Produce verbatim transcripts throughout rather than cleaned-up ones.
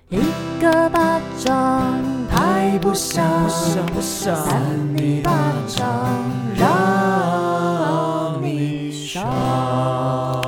一个巴掌拍不响，扇你巴掌让你爽。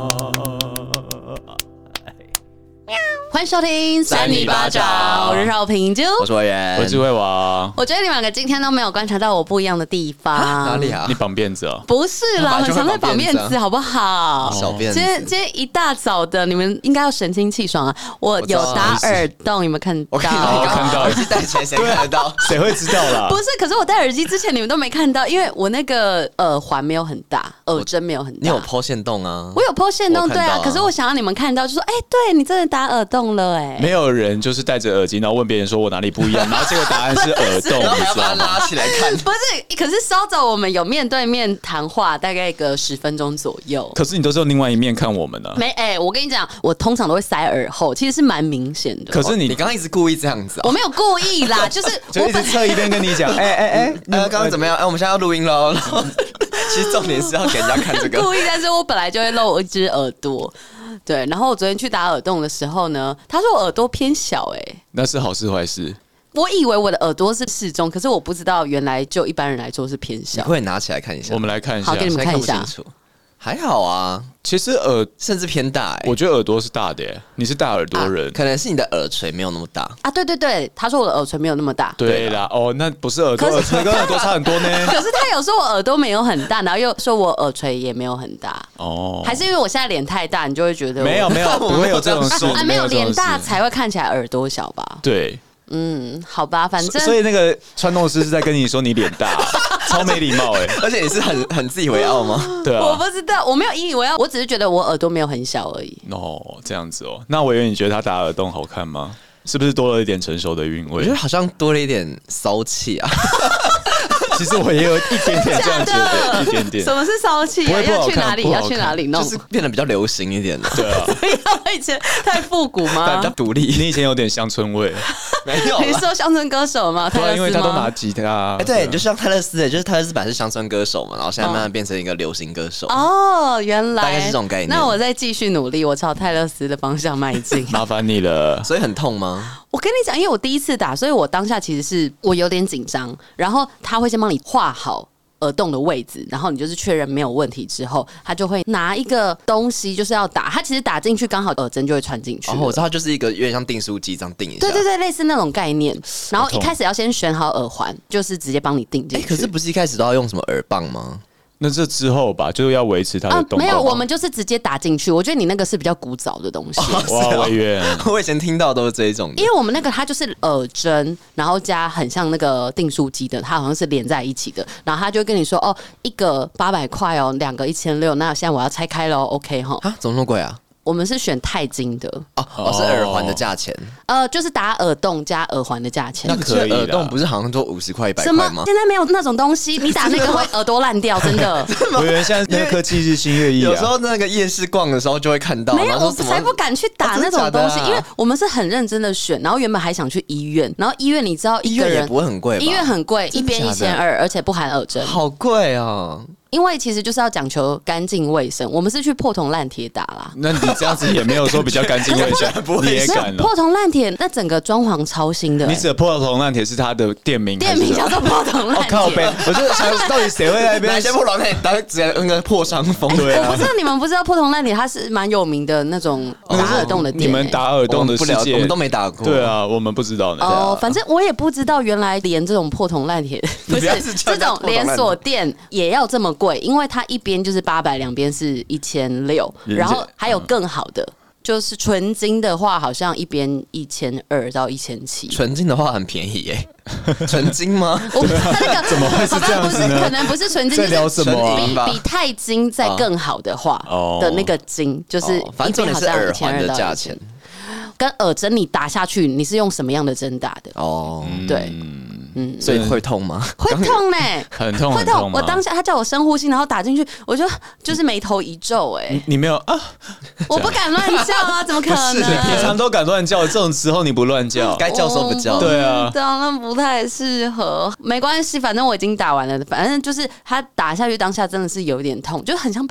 欢迎收听三尼巴掌，我是邵平啾， 我是委员， 我是慧王。 我觉得你们两个今天都没有观察到我不一样的地方。 哪里啊？ 你绑辫子哦？ 不是啦，很常在绑辫子，好不好？ 小辫子。 今天今天一大早的，你们应该要神清气爽啊！我有打耳洞，你们看到？ 我看到，耳机戴起来谁看得到？ 谁会知道啦？ 不是，可是我戴耳机之前你们都没看到，因为我那个耳环没有很大，耳针没有很大。 你有po限动啊？ 我有po限动，对啊。可是我想要你们看到，就说，哎，对你真的打耳洞了，哎。 没有人就是戴着耳机，然后问别人说我哪里不一样，然后这个答案是耳洞， 然后还要把它拉起来看。 不是，可是稍早我们有面对面谈话，大概个十分钟左右。 可是你都是用另外一面看我们呢、啊？ 没，哎、欸，我跟你讲，我通常都会塞耳后，其实是蛮明显的。 可是你， 你刚刚一直故意这样子、哦， 我没有故意啦，就是就一直侧一边跟你讲，哎哎哎， 那刚刚怎么样？哎、欸，我们现在要录音喽。其实重点是要给人家看这个。 故意，但是我本来就会露一只耳朵。对，然后我昨天去打耳洞的时候呢，他说我耳朵偏小、欸，哎， 那是好事坏事？ 我以为我的耳朵是适中，可是我不知道原来就一般人来说是偏小。 你会拿起来看一下？ 我们来看一下， 好，给你们看一下。 还好啊， 其实耳甚至偏大、欸， 我觉得耳朵是大的耶，你是大耳朵人、 啊，可能是你的耳垂没有那么大啊。对对对，他说我的耳垂没有那么大。 对啦，哦，那不是耳朵，耳垂跟耳朵差很多呢。 可是他有说我耳朵没有很大，然后又说我耳垂也没有很大。哦，还是因为我现在脸太大，你就会觉得没有没有，不会有这种事啊，没有脸大才会看起来耳朵小吧？ 对。 嗯，好吧，反正所以那个穿洞师是在跟你说你脸大，超没礼貌哎、欸！ 而且你是很很自以为傲吗？ 对啊， 我不知道，我没有引以为傲，我只是觉得我耳朵没有很小而已。 哦，这样子哦。那委员，你觉得他打耳洞好看吗？是不是多了一点成熟的韵味？ 我觉得好像多了一点骚气啊。 其实我也有一点点这样觉得，一点点。 什么是骚气、啊？要去哪里？要去哪里弄？ 就是变得比较流行一点的。 对啊。 所以我以前太复古吗？ 比较独立。 你以前有点乡村味。 没有。 你说乡村歌手吗？泰勒斯吗？ 因为他都拿吉他。 哎，对，就像泰勒斯，哎，就是泰勒斯本来是乡村歌手嘛，然后现在慢慢变成一个流行歌手。 哦，原来大概是这种概念。 那我再继续努力，我朝泰勒斯的方向迈进。 麻烦你了。 所以很痛吗？ 我跟你讲，因为我第一次打，所以我当下其实是我有点紧张，然后他会先帮你画好耳洞的位置，然后你就是确认没有问题之后，他就会拿一个东西就是要打，他其实打进去刚好耳针就会穿进去。 哦，我知道，就是一个有点像订书机这样订一下。 对对对，类似那种概念。然后一开始要先选好耳环，就是直接帮你订进去。 可是不是一开始都要用什么耳棒吗？ 那这之后吧，就是要维持它的动、啊。 没有，我们就是直接打进去。我觉得你那个是比较古早的东西。 哇，委员， 我以前听到都是这一种的。 因为我们那个它就是耳针，然后加很像那个订书机的，它好像是连在一起的。然后他就会跟你说，哦，一个八百块哦，两个一千六，那现在我要拆开喽 ，OK 哈？ 啊，怎么那么贵啊？ 我们是选钛金的哦，哦，是耳环的价钱， 呃，就是打耳洞加耳环的价钱。 那可以， 耳洞不是好像都五十块、一百块吗？ 现在没有那种东西，你打那个会耳朵烂掉，真的。 我以为现在那个科技日新月异、啊， 有时候那个夜市逛的时候就会看到。 没有，我才不敢去打那种东西， 啊、 因为我们是很认真的选，然后原本还想去医院，然后医院你知道一个人医院也不会很贵， 医院很贵，一边一千二，而且不含耳针， 好贵哦。 因为其实就是要讲求干净卫生，我们是去破铜烂铁打啦。 那你这样子也没有说比较干净卫生，你也敢了？ 破铜烂铁那整个装潢超新的、欸。 你指的破铜烂铁是它的店名？ 店名叫做破铜烂铁。 哦靠北！我就想到底谁会在那边？ 哪些破铜烂铁当直接那个破伤风？ 对啊。 我不知道你们不知道破铜烂铁，它是蛮有名的那种打耳洞的店、欸。 你们打耳洞的世界， 我们都没打过。 对啊，我们不知道呢。 哦，反正我也不知道，原来连这种破铜烂铁不是这种连锁店也要这么贵，因为它一。边就是八百，两边是一千六，然后还有更好的，嗯、就是纯金的话，好像一边一千二到一千七。 纯金的话很便宜耶、欸，纯金吗？ 我不知道那个怎么会是这样子呢？ 可能不是纯金， 在聊什么、啊？ 比比钛金再更好的话、哦、的那个金，就是反正重点是耳环的价钱。 跟耳针你打下去，你是用什么样的针打的？哦，对。 嗯，所以会痛吗？ 会痛呢、欸， 很痛， 会痛。我当下他叫我深呼吸，然后打进去，我就就是眉头一皱、欸，哎， 你没有啊？ 我不敢乱叫啊，怎么可能？ 你平常都敢乱叫，这种时候你不乱叫， 该叫时候不叫。 对啊， 这样那不太适合。没关系，反正我已经打完了，反正就是他打下去当下真的是有点痛，就很像被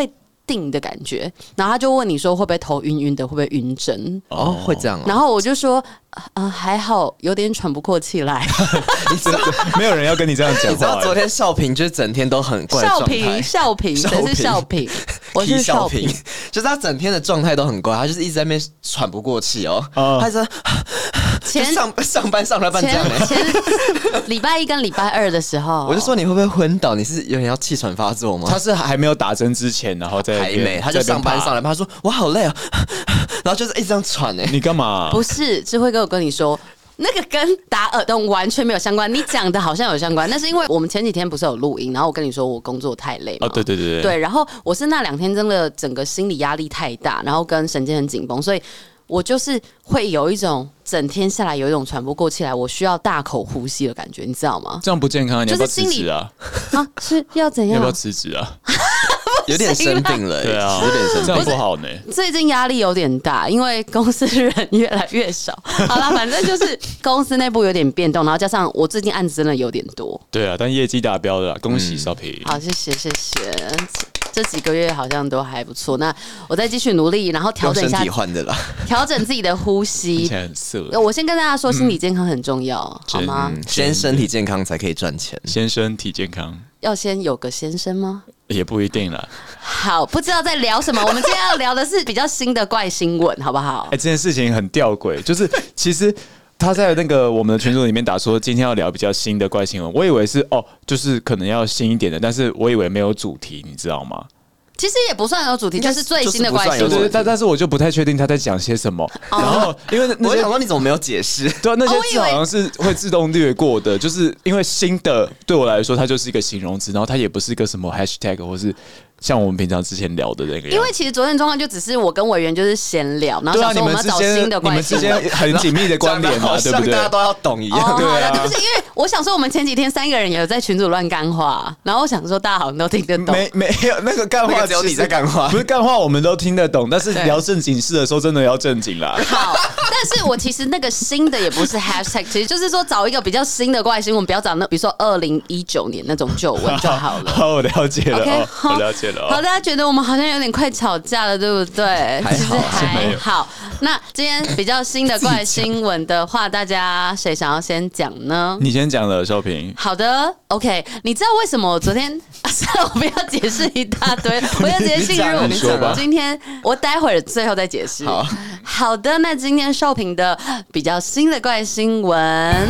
定的感觉，然后他就问你说会不会头晕晕的，会不会晕针？ 哦，会这样、哦。 然后我就说，呃，还好，有点喘不过气来。 你真的没有人要跟你这样讲话、欸。 你知道昨天少平就是整天都很怪的状态。 少平，少平，谁是少平？我是少平， 就是他整天的状态都很怪，他就是一直在那边喘不过气哦。哦他是前上上班上了半这样哎、欸。 前礼拜一跟礼拜二的时候， 我就说你会不会昏倒？你是有点要气喘发作吗？ 他是还没有打针之前，然后在还没，他就上班上来，他说我好累啊，然后就是一直这样喘哎、欸。 你干嘛？ 不是，智慧哥，我跟你说。那个跟打耳洞完全没有相关，你讲的好像有相关，那是因为我们前几天不是有录音，然后我跟你说我工作太累嘛， 哦，对对对对，然后我是那两天真的整个心理压力太大，然后跟神经很紧绷，所以我就是会有一种整天下来有一种喘不过气来，我需要大口呼吸的感觉，你知道吗？ 这样不健康，你要不要辞职啊？ 啊，是要怎样？ 要不要辞职啊？ 有点生病了、欸， 对啊， 有点生病， 这样不好呢。 最近压力有点大，因为公司人越来越少。好啦，反正就是公司内部有点变动，然后加上我最近案子真的有点多。 对啊，但业绩达标了，恭喜少平、 嗯。好，谢谢谢谢。这几个月好像都还不错，那我再继续努力，然后调整一下身体换的啦， 调整自己的呼吸。 听起来很色。 我先跟大家说，心理健康很重要，嗯、好吗、 嗯？先身体健康才可以赚钱。 先身体健康， 要先有个先生吗？ 也不一定啦。 好，不知道在聊什么。我们今天要聊的是比较新的怪新闻，好不好？ 哎、欸，这件事情很吊诡，就是其实。他在那个我们的群组里面打说，今天要聊比较新的怪新闻。我以为是哦，就是可能要新一点的，但是我以为没有主题，你知道吗？ 其实也不算有主题，就是最新的怪新闻。 对对，但但是我就不太确定他在讲些什么。 哦、 然后因为我想说你怎么没有解释？ 对啊，那些字好像是会自动略过的，就是因为新的对我来说，它就是一个形容词，然后它也不是一个什么 hashtag 或是。像我们平常之前聊的那个， 因为其实昨天状况就只是我跟委员就是闲聊，然后想说我们要找新的关系， 你们之间很紧密的关联嘛，对不对？ 大家都要懂一样， 哦、 对啊，不是因为我想说我们前几天三个人也有在群组乱干话，然后我想说大家好像都听得懂， 没没有那个干话只有你在干话， 不是干话我们都听得懂，但是聊正经事的时候真的要正经啦。 好，但是我其实那个新的也不是 hashtag， 其实就是说找一个比较新的怪新闻，不要找那比如说二零一九年那种旧闻就好了。 好，我了解了， okay, 哦、我了解了、哦。 好，大家觉得我们好像有点快吵架了，对不对？ 其实还好。那今天比较新的怪新闻的话，大家谁想要先讲呢？ 你先讲了，少平。 好的 ，OK。你知道为什么我昨天？算了，我不要解释一大堆，我要直接进入。 你说吧。 今天我待会儿最后再解释。 好好的，那今天少平的比较新的怪新闻。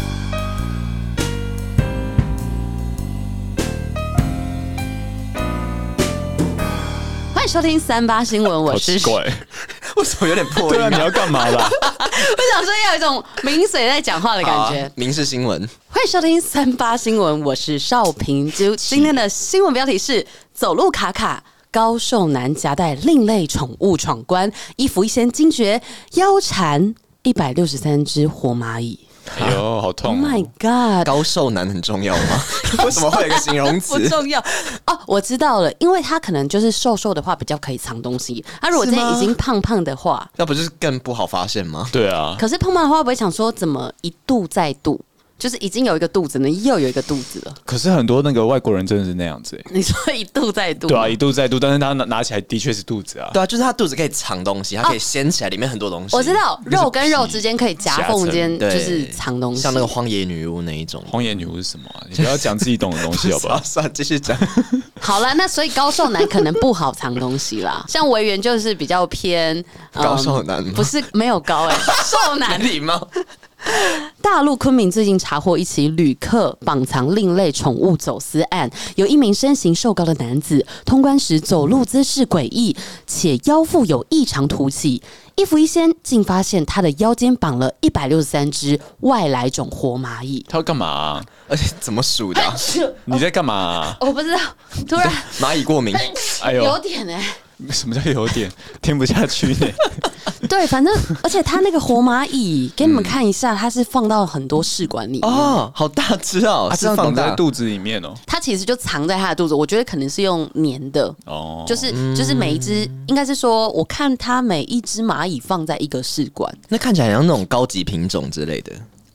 收听三八新闻，我是怪， 为什么有点破音、啊？ 对啊，你要干嘛啦？ 我想说要有一种名嘴在讲话的感觉。 啊、民事新闻， 欢迎收听三八新闻，我是少平。就今天的新闻标题是：走路卡卡，高瘦男夹带另类宠物闯关，衣服一掀惊觉腰缠一百六十三只活蚂蚁。 哎呦，好痛、 哦 ！Oh my god， 高瘦男很重要吗？为什么会有一个形容词？ 不重要哦，我知道了，因为他可能就是瘦瘦的话比较可以藏东西。他、啊、如果今天已经胖胖的话， 那不就是更不好发现吗？ 对啊。 可是胖胖的话，会不会想说怎么一肚再肚？就是已经有一个肚子呢，又有一个肚子了。 可是很多那个外国人真的是那样子、欸。 你说一肚再肚？ 对啊，一肚再肚，但是他拿拿起来的确是肚子啊。 对啊，就是他肚子可以藏东西，它可以掀起来，里面很多东西。 我知道，肉跟肉之间可以夹缝间，就是藏东西， 像那个荒野女巫那一种。 荒野女巫是什么、啊？你不要讲自己懂的东西好不好？ 算了，继续讲。 好了，那所以高瘦男可能不好藏东西啦。像维园就是比较偏、 嗯、高瘦男吗， 不是没有高哎、欸，瘦男礼貌。 大陆昆明最近查获一起旅客绑藏另类宠物走私案，有一名身形瘦高的男子通关时走路姿势诡异，且腰腹有异常凸起，衣服一掀，竟发现他的腰间绑了一百六十三只外来种活蚂蚁。 他要干嘛、啊？ 而且怎么数的、啊？ 你在干嘛、啊？ 我不知道，突然蚂蚁过敏， 哎呦，有点哎、 欸，什么叫有点？听不下去呢、欸。 对，反正而且他那个活蚂蚁，给你们看一下，它是放到很多试管里面哦，好大只哦， 它是放在肚子里面哦。 它其实就藏在它的肚子，我觉得可能是用粘的哦，就是就是每一只，应该是说，我看它每一只蚂蚁放在一个试管， 那看起来像那种高级品种之类的。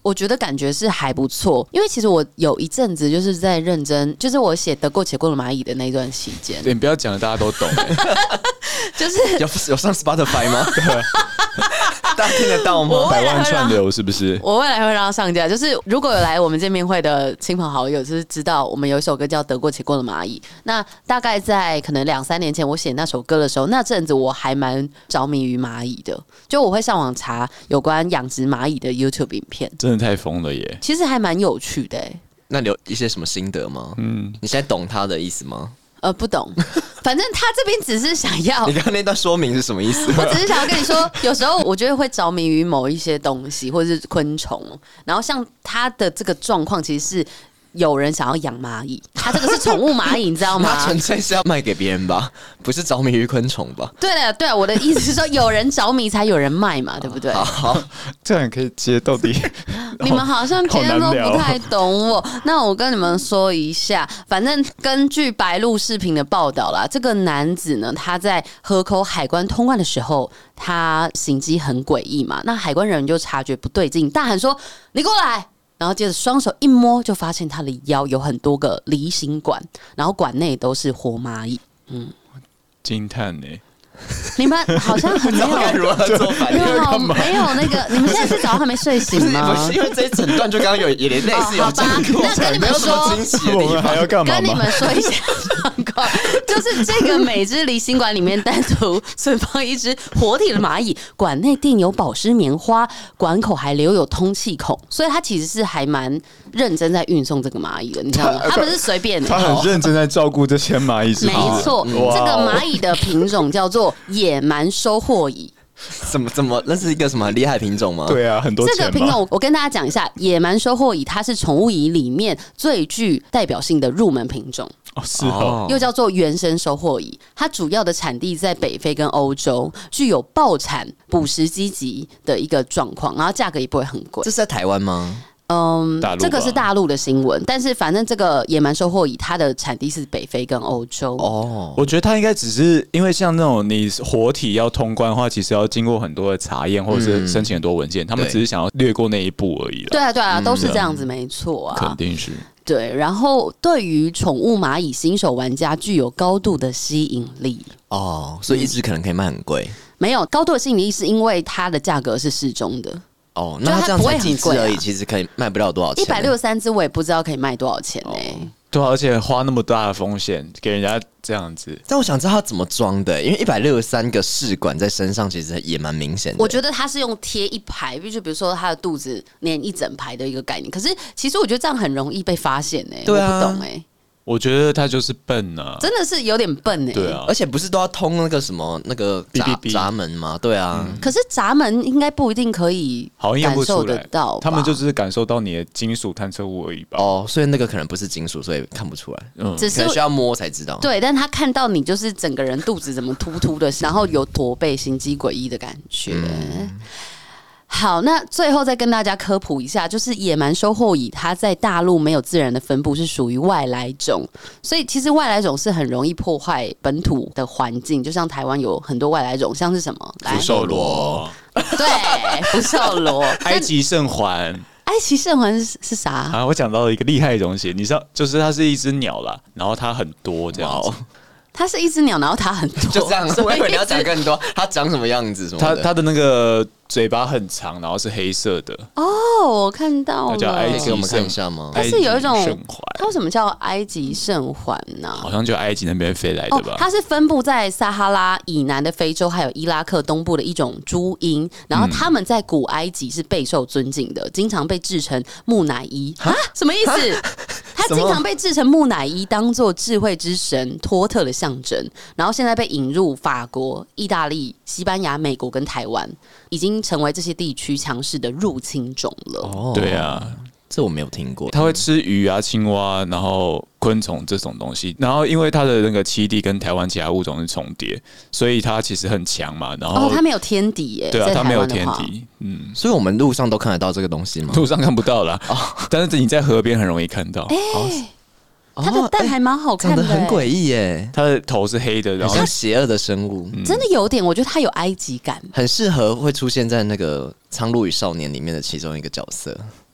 我觉得感觉是还不错，因为其实我有一阵子就是在认真，就是我写得过且过的蚂蚁的那段期间。 对，你不要讲的大家都懂、欸， 就是有有上 Spotify 吗？对，大家听得到吗？ 百万串流是不是？ 我未来会让它上架。就是如果有来我们见面会的亲朋好友，就是知道我们有一首歌叫《得过且过的蚂蚁》。那大概在可能两三年前我写那首歌的时候，那阵子我还蛮着迷于蚂蚁的，就我会上网查有关养殖蚂蚁的 YouTube 影片， 真的太疯了耶！ 其实还蛮有趣的、欸。 那你有一些什么心得吗？嗯，你现在懂他的意思吗？ 呃，不懂，反正他这边只是想要。 你刚刚那段说明是什么意思？ 我只是想要跟你说，有时候我觉得会着迷于某一些东西，或者是昆虫，然后像他的这个状况，其实是有人想要养蚂蚁，他这个是宠物蚂蚁，你知道吗？ 他纯粹是要卖给别人吧，不是着迷于昆虫吧？ 对了，对了，我的意思是说，有人着迷才有人卖嘛，对不对？ 好， 这样可以接到底。 你们好像今天都不太懂我，那我跟你们说一下，反正根据白鹿视频的报道啦，这个男子呢，他在河口海关通关的时候，他行迹很诡异嘛，那海关人员就察觉不对劲，大喊说：“你过来！”然后接着双手一摸，就发现他的腰有很多个离心管，然后管内都是活蚂蚁。嗯， 惊叹呢。 你们好像很没有该如何做反应？ 没有没有那个，你们现在是早上还没睡醒吗？ 不是，因为这一整段就刚刚有也类似有讲过， 那跟你们说， 我们还要干嘛？ 跟你们说一下状况，就是这个每只离心管里面单独存放一只活体的蚂蚁，管内垫有保湿棉花，管口还留有通气孔，所以它其实是还蛮认真在运送这个蚂蚁的，你知道吗？它不是随便的， 他很认真在照顾这些蚂蚁，是不是？ 没错，这个蚂蚁的品种叫做野蛮收获蚁。 怎么怎么那是一个什么厉害品种吗？ 对啊，很多钱这个品种我跟大家讲一下，野蛮收获蚁它是宠物蚁里面最具代表性的入门品种。 哦，是哦， 又叫做原生收获蚁，它主要的产地在北非跟欧洲，具有爆产、捕食积极的一个状况，然后价格也不会很贵。 这是在台湾吗？ 嗯，这个是大陆的新闻，但是反正这个野蛮收获蚁，它的产地是北非跟欧洲。 哦， 我觉得它应该只是因为像那种你活体要通关的话，其实要经过很多的查验，或者是申请很多文件，嗯、他们只是想要略过那一步而已啦。 对啊，对啊，都是这样子，嗯、没错啊， 肯定是。 对，然后对于宠物蚂蚁新手玩家具有高度的吸引力哦，所以一只可能可以卖很贵。嗯、 没有高度的吸引力，是因为它的价格是适中的。 哦，那它这样才几只而已，其实可以卖不了多少钱。 一百六十三只，我也不知道可以卖多少钱呢、欸。哦对啊，而且花那么大的风险给人家这样子， 但我想知道他怎么装的，因为一百六十三个试管在身上，其实也蛮明显的。 我觉得他是用贴一排，就比如说他的肚子粘一整排的一个概念。可是其实我觉得这样很容易被发现哎、欸，对啊，我不懂哎、欸。 我觉得他就是笨啊， 真的是有点笨哎、欸。 对啊， 而且不是都要通那个什么那个闸闸门吗？对啊、 嗯，可是闸门应该不一定可以感受得到， 他们就只是感受到你的金属探测物而已吧。 哦，所以那个可能不是金属，所以看不出来，嗯，只是需要摸才知道。 对，但他看到你就是整个人肚子怎么突突的，然后有驼背、心机诡异的感觉。嗯好，那最后再跟大家科普一下，就是野蛮收获蚁，它在大陆没有自然的分布，是属于外来种，所以其实外来种是很容易破坏本土的环境。就像台湾有很多外来种，像是什么福寿螺， 对，福寿螺， 埃及圣环。 埃及圣环是是啥啊？我讲到了一个厉害的东西，你知道，就是它是一只鸟啦，然后它很多这样子。 它是一只鸟，然后它很多， 就这样。我以为你要讲更多，它长什么样子什么的。 它它的那个嘴巴很长，然后是黑色的。 哦，我看到了。 它叫埃及给我们看一下吗？ 它是有一种，它为什么叫埃及圣环呢？ 好像就埃及那边飞来的吧。 哦，它是分布在撒哈拉以南的非洲，还有伊拉克东部的一种朱鹰。然后他们在古埃及是备受尊敬的，经常被制成木乃伊啊？什么意思？它经常被制成木乃伊，当作智慧之神托特的象征。然后现在被引入法国、意大利、西班牙、美国跟台湾，已经成为这些地区强势的入侵种了。 哦， 对啊， 这我没有听过。 它会吃鱼啊、青蛙，然后昆虫这种东西。然后因为它的那个栖地跟台湾其他物种是重叠，所以它其实很强嘛。然后哦，它没有天敌耶。 对啊，它没有天敌。嗯， 所以我们路上都看得到这个东西吗？ 路上看不到啦，哦、但是你在河边很容易看到。 哎、欸。它的蛋还蛮好看的、欸， 长得很诡异耶。 它的头是黑的，然后像邪恶的生物， 嗯、真的有点，我觉得它有埃及感， 很适合会出现在那个《苍鹭与少年》里面的其中一个角色。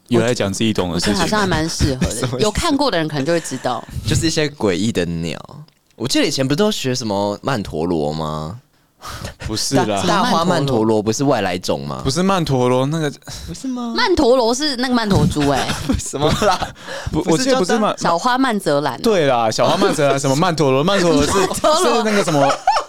有在讲自己懂的事情， 好像还蛮适合的。有看过的人可能就会知道， 就是一些诡异的鸟。我记得以前不是都学什么曼陀罗吗？ 不是啦， 大花曼陀罗不是外来种吗？ 不是曼陀罗，那个不是吗？ 曼陀罗是那个曼陀珠哎、 欸，什么啦？ 不，我记得不是曼小花曼泽兰、啊。 对啦，小花曼泽兰什么曼陀罗？曼陀罗是是那个什么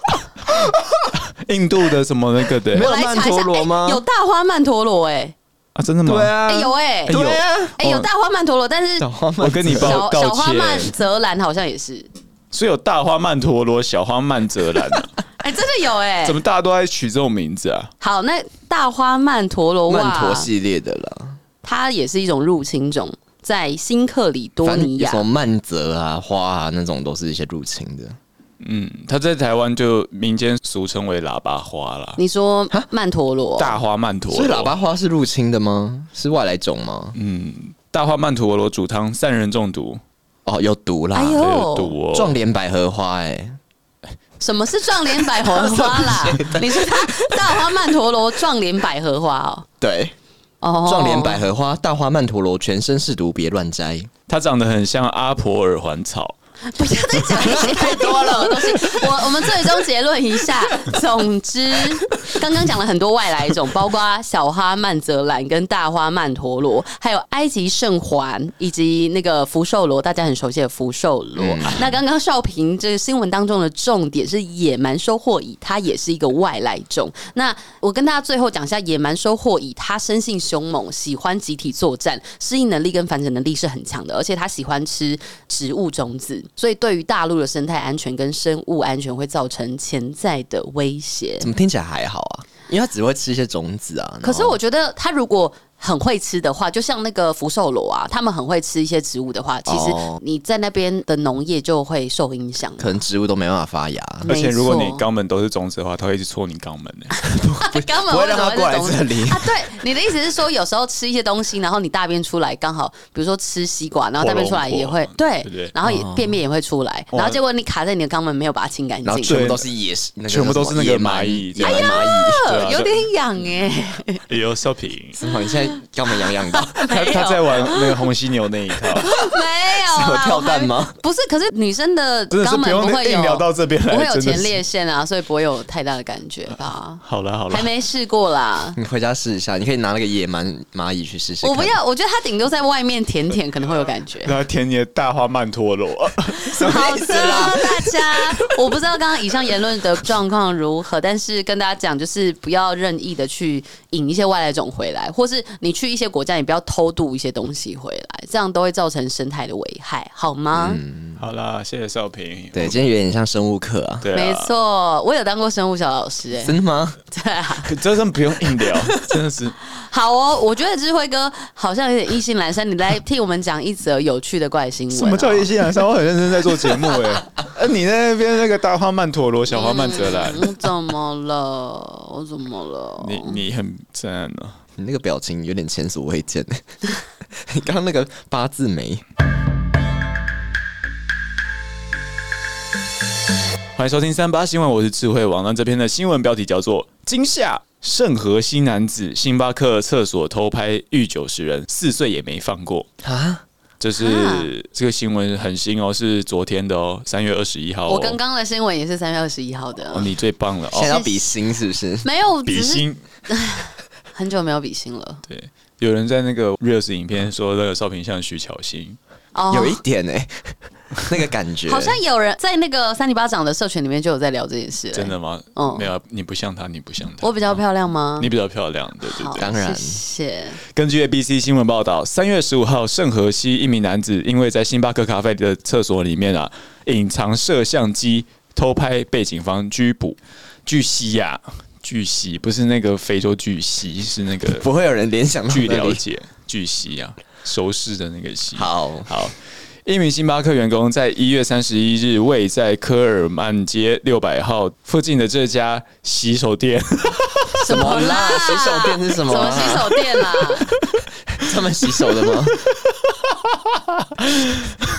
印度的什么那个的？ 没有曼陀罗吗？ 欸、有大花曼陀罗哎、欸。 啊，真的吗？ 对啊， 欸、有哎、欸， 对啊， 哎、欸，有大花曼陀罗，但是我跟你报道歉， 小花曼泽兰好像也是， 所以有大花曼陀罗、小花曼泽兰、啊。 哎、欸，真的有哎、欸， 怎么大家都在取这种名字啊？ 好，那大花曼陀罗曼陀系列的啦， 它也是一种入侵种，在新克里多尼亚， 什么曼泽啊、花啊那种都是一些入侵的。 嗯，它在台湾就民间俗称为喇叭花啦。 你说曼陀罗， 大花曼陀罗， 所以喇叭花是入侵的吗？是外来种吗？ 嗯，大花曼陀罗煮汤散人中毒。 哦，有毒啦， 哎呦， 有毒哦。 壮莲百合花、欸，哎。 什么是壮莲百合花啦？你说它大花曼陀罗壮莲百合花哦？ 对，哦，壮莲百合花、大花曼陀罗全身是毒，别乱摘。 它长得很像阿婆耳环草。 不要再讲一些太多了东西。我我们最终结论一下。总之，刚刚讲了很多外来种，包括小花曼泽兰跟大花曼陀罗，还有埃及圣环以及那个福寿螺，大家很熟悉的福寿螺。嗯、那刚刚少平这个新闻当中的重点是野蛮收获蚁，它也是一个外来种。那我跟大家最后讲一下，野蛮收获蚁，它生性凶猛，喜欢集体作战，适应能力跟繁殖能力是很强的，而且它喜欢吃植物种子。所以对于大陆的生态安全跟生物安全会造成潜在的威胁。 怎么听起来还好啊？因为它只会吃一些种子啊。 可是我觉得它如果很会吃的话，就像那个福寿螺啊，他们很会吃一些植物的话，其实你在那边的农业就会受影响， 可能植物都没办法发芽。 而且如果你肛门都是种子的话，它会一直戳你肛门呢、 欸。肛门不会让它过来这里啊？对，你的意思是说，有时候吃一些东西，然后你大便出来，刚好比如说吃西瓜，然后大便出来也会对，对对然后也便便也会出来，然后结果你卡在你的肛门没有把它清干净， 然后全部都是野，那个、 全部都是那个蚂蚁， 哎呀， 啊、 有点痒哎、 欸。有少平， 你现在肛门痒痒。 他他在玩那个红犀牛那一套， 没有啦，跳蛋吗？ 不是，可是女生的肛门不会有， 聊到这边来不会有前列腺啊，所以不会有太大的感觉吧？ 好了好了， 还没试过啦， 你回家试一下，你可以拿那个野蛮蚂蚁去试试。 我不要，我觉得它顶多在外面舔舔，可能会有感觉。 然后舔你的大花曼陀罗， 好的，大家，我不知道刚刚以上言论的状况如何，但是跟大家讲，就是不要任意的去引一些外来种回来，或是你去一些国家，你不要偷渡一些东西回来，这样都会造成生态的危害，好吗？ 嗯， 好啦，谢谢少平。 对，今天有点像生物课啊。 对啊， 没错，我有当过生物小老师、欸， 真的吗？ 对啊， 真的不用硬聊，真的是。 好哦，我觉得智慧哥好像有点意兴阑珊，你来替我们讲一则有趣的怪新闻、哦。 什么叫意兴阑珊？我很认真在做节目哎、欸。呃，你那边那个大花曼陀罗、小花曼泽兰， 我、嗯、怎么了？我怎么了？ 你你很赞哦。 你那个表情有点前所未见，你刚刚那个八字眉。 欢迎收听三八新闻，我是智慧王。那这篇的新闻标题叫做“惊吓圣河西男子星巴克厕所偷拍逾九十人，四岁也没放过”啊！这是这个新闻很新哦，是昨天的哦，三月二十一号、哦。 我刚刚的新闻也是三月二十一号的、 哦，你最棒了！哦、 现在要比心是不是？ 没有比心。 很久没有比心了。 对，有人在那个 Reels 影片说那个少平像徐巧芯， 哦、 有一点哎、欸，那个感觉。 好像有人在那个三里巴掌的社群里面就有在聊这件事、欸。 真的吗？嗯，没有，你不像他，你不像他。 我比较漂亮吗？ 你比较漂亮，对对对， 当然。 谢谢。 根据 A B C 新闻报道，三月十五号，圣河西一名男子因为在星巴克咖啡的厕所里面啊，隐藏摄像机偷拍，被警方拘捕。据悉呀、啊。巨蜥不是那个非洲巨蜥，是那个不会有人联想到。 据了解，巨蜥啊，熟识的那个蜥。 好好，一名星巴克员工在一月三十一日，位在科尔曼街六百号附近的这家洗手店。 什么啦？洗手店是什么、啊？ 什么洗手店啦？ 他们洗手的吗？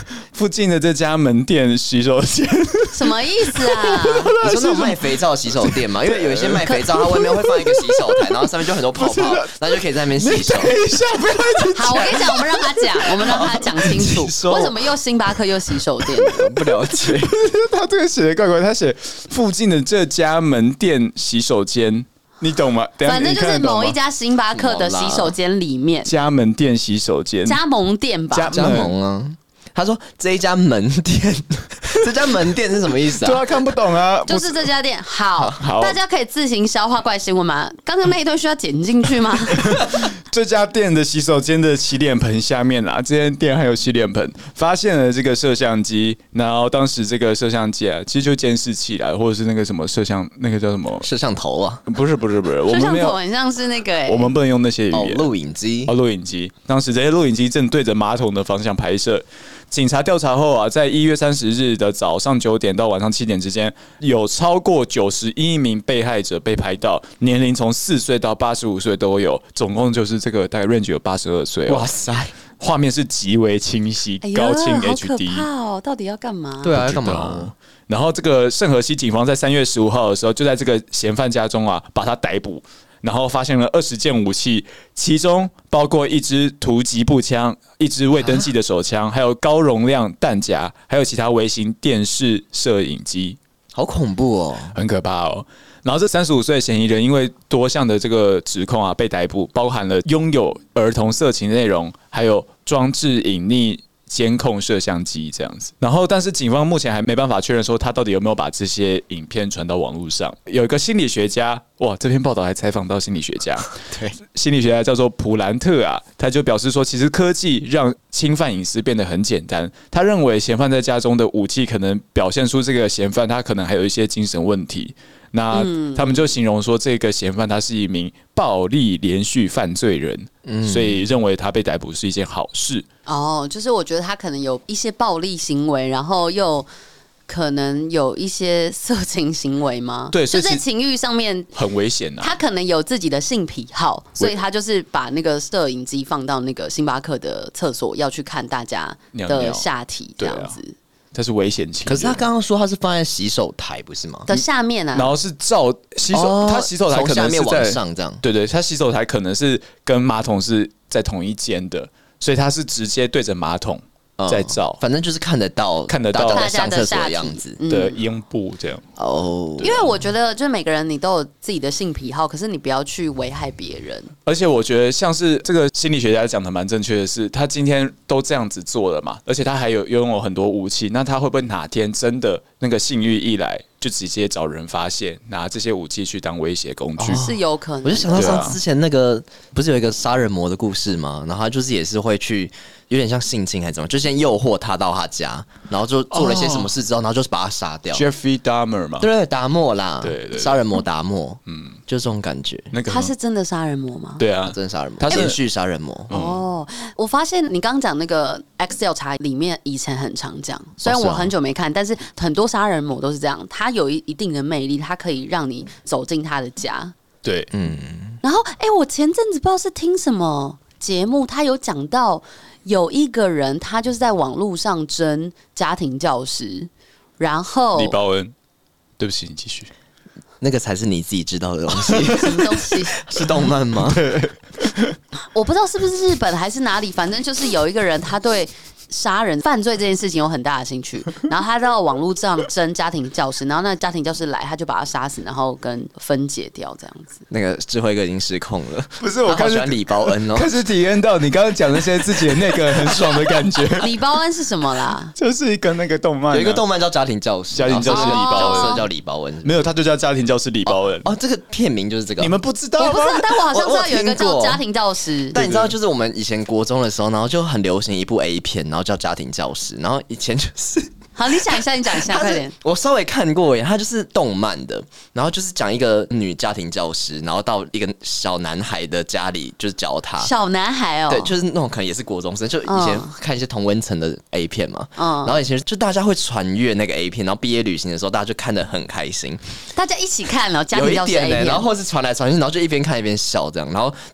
附近的这家门店洗手间， 什么意思啊？ 你说那种卖肥皂的洗手店嘛？因为有一些卖肥皂，它外面会放一个洗手台，然后上面就很多泡泡，然后就可以在那边洗手。 等一下，不要一直讲。 好，我跟你讲，我们让他讲，我们让他讲清楚，为什么又星巴克又洗手店？ 不了解， 他这个写的怪怪，他写附近的这家门店洗手间。你懂吗？ 反正就是某一家星巴克的洗手间里面， 加盟店洗手间， 加盟店吧， 加盟啊。他说这一家门店，这家门店是什么意思啊？ 对啊，看不懂啊。 就是这家店。好， 好， 大家可以自行消化怪新闻吗？刚刚那一段需要剪进去吗？ 这家店的洗手间的洗脸盆下面啊，这间店还有洗脸盆，发现了这个摄像机，然后当时这个摄像机啊，其实就监视器啦，或者是那个什么摄像，那个叫什么摄像头啊？ 不是不是不是， 摄像头很像是那个、欸， 我们不能用那些语言。 录影机哦，录影机。当时这些录影机正对着马桶的方向拍摄。警察调查后啊，在一月三十日的早上九点到晚上七点之间，有超过九十一名被害者被拍到，年龄从四岁到八十五岁都有，总共就是这个大概 range 有八十二岁。 哇塞， 画面是极为清晰， 哎、 高清 H D。 好可怕哦！到底要干嘛？ 对啊，要干嘛？ 然后这个圣荷西警方在三月十五号的时候，就在这个嫌犯家中啊，把他逮捕。然后发现了二十件武器，其中包括一支突击步枪、一支未登记的手枪，还有高容量弹夹，还有其他微型电视摄影机。 好恐怖哦， 很可怕哦。然后这三十五岁的嫌疑人因为多项的这个指控啊被逮捕，包含了拥有儿童色情内容，还有装置隐匿监控摄像机这样子，然后但是警方目前还没办法确认说他到底有没有把这些影片传到网络上。有一个心理学家，哇，这篇报道还采访到心理学家， 对， 心理学家叫做普兰特啊，他就表示说，其实科技让侵犯隐私变得很简单。他认为嫌犯在家中的武器可能表现出这个嫌犯他可能还有一些精神问题。那他们就形容说，这个嫌犯他是一名暴力连续犯罪人，嗯、所以认为他被逮捕是一件好事。 哦，就是我觉得他可能有一些暴力行为，然后又可能有一些色情行为吗？ 对， 就在情欲上面很危险啊。 他可能有自己的性癖好，所以他就是把那个摄影机放到那个星巴克的厕所，要去看大家的下体这样子。尿尿它是危险情， 可是他刚刚说他是放在洗手台，不是吗？ 的下面啊， 然后是照洗手， 哦、 他洗手台可能是在从下面往上这样， 对对，他洗手台可能是跟马桶是在同一间的，所以他是直接对着马桶在照， 嗯、反正就是看得到看得到大家上厕所的样子的阴部这样。 哦， 因为我觉得就是每个人你都有自己的性癖好，可是你不要去危害别人。 而且我觉得像是这个心理学家讲的蛮正确的是，他今天都这样子做了嘛，而且他还有拥有很多武器，那他会不会哪天真的那个性欲一来，就直接找人发现，拿这些武器去当威胁工具？ 哦、是有可能。 我就想到上之前那个、啊、不是有一个杀人魔的故事吗？然后他就是也是会去有点像性侵还是怎么，就先诱惑他到他家，然后就做了一些什么事之后，然后就是把他杀掉。 Jeffrey Dahmer 嘛， 对，达莫啦， 对对， 杀人魔达莫，嗯，就这种感觉。 那个他是真的杀人魔吗？ 对啊， 真的杀人魔， 他是连续杀人魔。 嗯、哦，我发现你刚刚讲那个 X 调查里面，以前很常讲，虽然我很久没看，但是很多杀人魔都是这样，他有一一定的魅力，他可以让你走进他的家。 对，嗯。 然后，哎、欸，我前阵子不知道是听什么节目，他有讲到有一个人，他就是在网络上征家庭教师，然后李包恩，对不起，你继续。 那个才是你自己知道的东西。 什么东西？ 是动漫吗？ 我不知道是不是日本还是哪里，反正就是有一个人，他对杀人犯罪这件事情有很大的兴趣，然后他到网络上征家庭教师，然后那家庭教师来，他就把他杀死，然后跟分解掉这样子。 那个智慧哥已经失控了， 不是我开始喜欢李包恩哦， 开始体验到你刚刚讲那些自己的那个很爽的感觉。 李包恩是什么啦？ 就是一个那个动漫、啊， 有一个动漫叫《家庭教师》， 家庭教师李包恩， 角色叫李包恩， 没有，他就叫家庭教师李包恩。 哦，哦这个片名就是这个， 你们不知道吗？ 我不知道，但我好像知道有一个叫家庭教师。 但你知道，就是我们以前国中的时候，然后就很流行一部 A 片，然后叫《家庭教师》，然后以前就是。 好，你讲一下，你讲一下，快点。 我稍微看过耶，它就是动漫的，然后就是讲一个女家庭教师，然后到一个小男孩的家里，就是教他。 小男孩哦， 对，就是那种可能也是国中生，就以前看一些同温层的 A 片嘛，嗯，然后以前就大家会传阅那个 A 片，然后毕业旅行的时候，大家就看得很开心， 大家一起看了家庭教师 A 片， 有一点呢，然后或是传来传去，然后就一边看一边笑这样，然后就是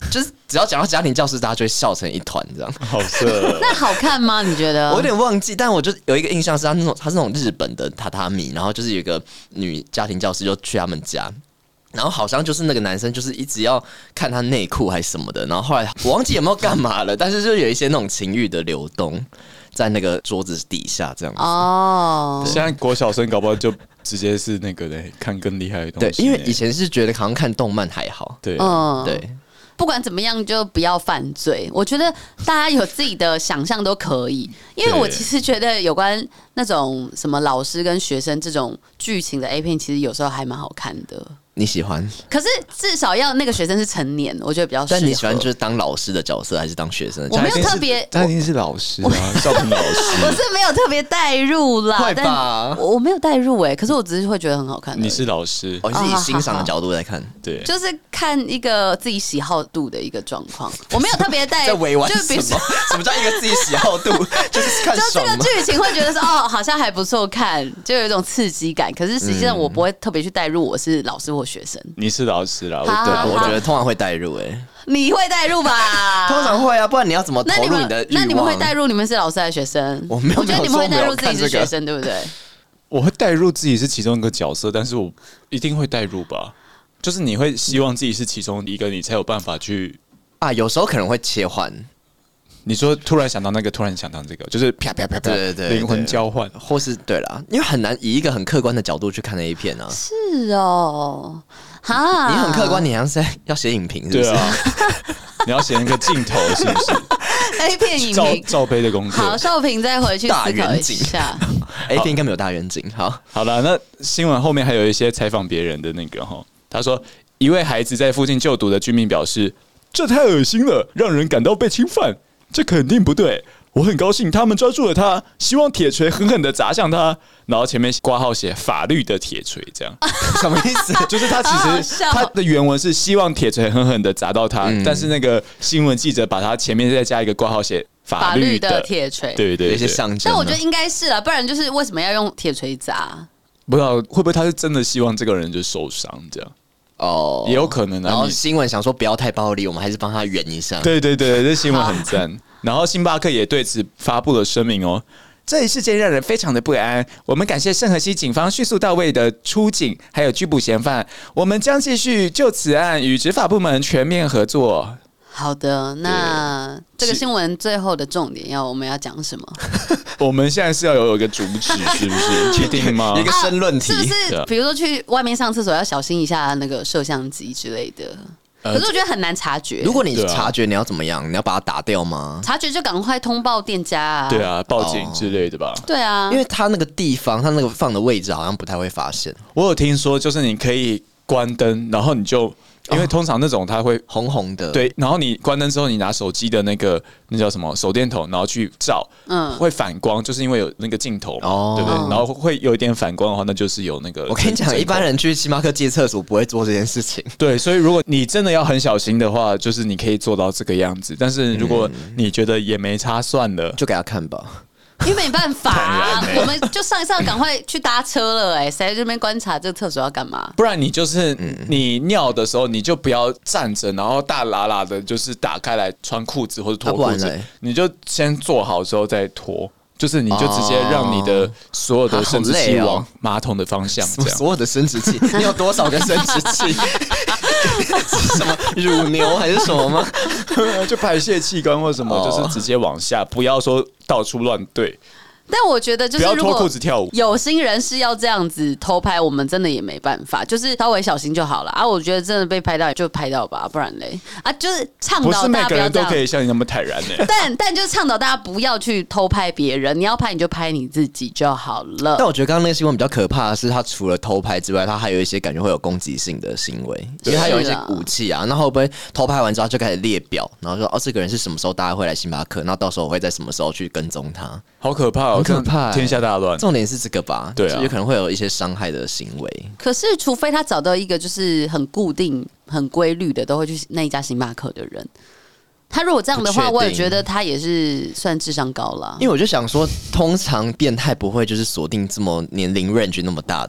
只要讲到家庭教师，大家就会笑成一团这样。 好色。 那好看吗？你觉得？ 我有点忘记，但我就有一个印象是他那种他是那种日本的榻榻米，然后就是有一个女家庭教师就去他们家。然后好像就是那个男生，就是一直要看他内裤还是什么的。然后后来我忘记有没有干嘛了，但是就有一些那种情欲的流动在那个桌子底下这样子。 哦， 现在国小生搞不好就直接是那个嘞，看更厉害的东西。 对，因为以前是觉得好像看动漫还好。 对， 嗯， 对。 不管怎么样，就不要犯罪。我觉得大家有自己的想象都可以，因为我其实觉得有关那种什么老师跟学生这种剧情的 A 片，其实有时候还蛮好看的。 你喜欢？ 可是至少要那个学生是成年，我觉得比较适合。 但你喜欢就是当老师的角色，还是当学生的角色？ 我没有特别， 他一定是老师啊，少平老师。 我是没有特别带入啦， 会吧？ 我没有带入哎、欸，可是我只是会觉得很好看。 你是老师， 哦，你是以欣赏的角度在看， 对， 就是看一个自己喜好度的一个状况。我没有特别带， 在委婉就比如什么？什么叫一个自己喜好度？就是看就这爽吗？ 个剧情会觉得说哦，好像还不错看，就有一种刺激感。可是实际上我不会特别去带入我是老师或学生。 你是老师啦， 好对， 好我觉得通常会带入诶、欸， 你会带入吧？ 通常会啊，不然你要怎么投入那你们你的欲望？ 那你们会带入你们是老师还是学生？ 我没有我觉得你们会带入自己是没有说我没有看这个学生，对不对？ 我会带入自己是其中一个角色，但是我一定会带入吧。就是你会希望自己是其中一个，你才有办法去啊，有时候可能会切换。 你说突然想到那个，突然想到这个，就是啪啪啪啪， 对对对， 灵魂交换， 或是对啦，因为很难以一个很客观的角度去看 A 片啊。 是哦，哈， 你很客观，你好像是在要写影评，是不是？ 对啊，你要写那个镜头是不是 A 片影罩评罩杯的工作。 好，少平再回去思考一下。 A 片应该没有大远景。好， 好了，那新闻后面还有一些采访别人的那个哈，他说一位孩子在附近就读的居民表示，这太恶心了，让人感到被侵犯，这肯定不对。我很高兴他们抓住了他，希望铁锤狠狠的砸向他，然后前面挂号写法律的铁锤，这样什么意思？ 就是他其实他的原文是希望铁锤狠狠的砸到他，嗯、但是那个新闻记者把他前面再加一个挂号写法律的铁锤， 对 对, 对， 有一些象征。 但我觉得应该是啊，不然就是为什么要用铁锤砸？ 不知道会不会他是真的希望这个人就受伤这样。 哦， 也有可能啊。 然后新闻想说不要太暴力，我们还是帮他圆一下。 对对对，这新闻很赞。然后星巴克也对此发布了声明哦，这一事件让人非常的不安。我们感谢圣荷西警方迅速到位的出警，还有拘捕嫌犯。我们将继续就此案与执法部门全面合作。 好的，那这个新闻最后的重点要我们要讲什么？ 我们现在是要有一个主旨，是不是？确定吗？ 一个申论题， 啊、是不是？比如说去外面上厕所要小心一下那个摄像机之类的。可是我觉得很难察觉。 如果你察觉，你要怎么样？你要把它打掉吗？ 察觉就赶快通报店家啊！ 对啊，报警之类的吧。 对啊， 因为它那个地方，它那个放的位置好像不太会发现。 我有听说，就是你可以关灯，然后你就。因为通常那种它会红红的， 对，然后你关灯之后，你拿手机的那个那叫什么手电筒，然后去照，嗯，会反光，就是因为有那个镜头嘛，哦、对不对？然后会有一点反光的话，那就是有那个。 我跟你讲，一般人去星巴克借厕所不会做这件事情。 对，所以如果你真的要很小心的话，就是你可以做到这个样子。但是如果你觉得也没差，算了， 就给他看吧。 因为没办法、啊，我们就上一上赶快去搭车了、欸，哎，谁在这边观察这个厕所要干嘛？ 不然你就是你尿的时候，你就不要站着，然后大喇喇的，就是打开来穿裤子或者脱裤子，啊、你就先做好之后再脱。就是你就直接让你的所有的生殖器往马桶的方向这样， 所有的生殖器，你有多少个生殖器？什么乳牛还是什么吗？ 就排泄器官或什么，就是直接往下，不要说到处乱对。 但我觉得就是不要脱裤子跳舞， 有心人士要这样子偷拍，我们真的也没办法，就是稍微小心就好了啊。我觉得真的被拍到就拍到吧，不然嘞啊，就是倡导大家不要这样。不是每个人都可以像你那么坦然呢、欸。 但但就是倡导大家不要去偷拍别人，你要拍你就拍你自己就好了。 但我觉得刚刚那个新闻比较可怕的是，他除了偷拍之外，他还有一些感觉会有攻击性的行为，因为他有一些武器啊。那会不会偷拍完之后就开始列表，然后说哦，这个人是什么时候大家会来星巴克，然后到时候我会在什么时候去跟踪他？ 好可怕、哦， 很可怕、欸， 天下大乱。 重点是这个吧？ 对啊， 有可能会有一些伤害的行为。 可是，除非他找到一个就是很固定、很规律的，都会去那一家星巴克的人。他如果这样的话，我也觉得他也是算智商高了。 因为我就想说，通常变态不会就是锁定这么年龄 range 那么大的。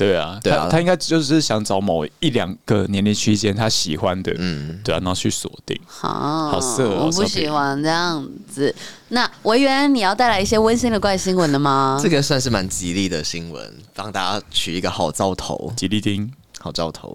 对啊， 对啊他他应该就是想找某一两个年龄区间他喜欢的，嗯，对啊，然后去锁定。 好， 好色哦， 我不喜欢这样子。那维园，你要带来一些温馨的怪新闻了吗？ 这个算是蛮吉利的新闻，帮大家取一个好兆头。 吉利丁， 好兆头。